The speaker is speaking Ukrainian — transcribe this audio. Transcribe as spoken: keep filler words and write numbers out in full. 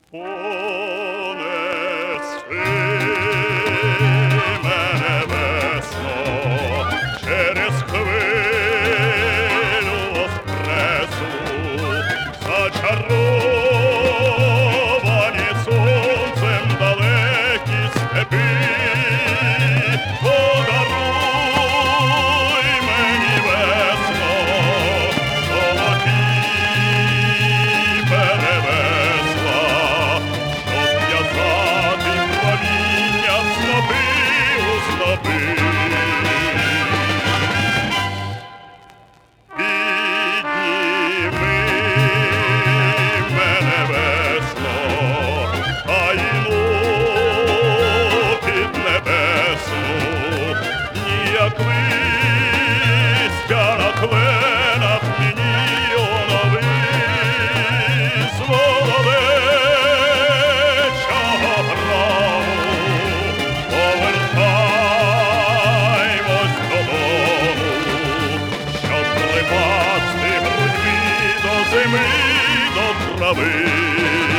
Понеси мене, весно, через хвилю воскресу, зачаровані сонцем далекі степи. Подаруй мені, весно, золоті перевесла, щоб в'язати проміння снопи у снопи. Підніми мене, весно, тайну піднебесну, як листя на кленах тіні оновий з молодечого грому. Повертаймось додому, щоб припасти грудьми до землі, до трави.